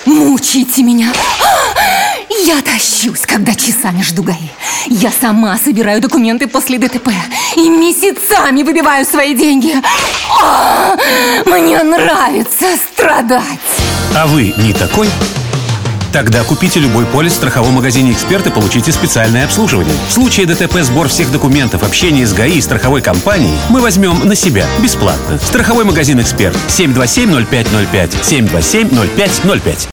Мучите меня. Я тащусь, когда часами жду ГАИ. Я сама собираю документы после ДТП и месяцами выбиваю свои деньги. Мне нравится страдать. А вы не такой? Тогда купите любой полис в страховом магазине «Эксперт» и получите специальное обслуживание. В случае ДТП, сбор всех документов, общение с ГАИ и страховой компанией мы возьмем на себя бесплатно. Страховой магазин «Эксперт». 727-0505. 727-0505.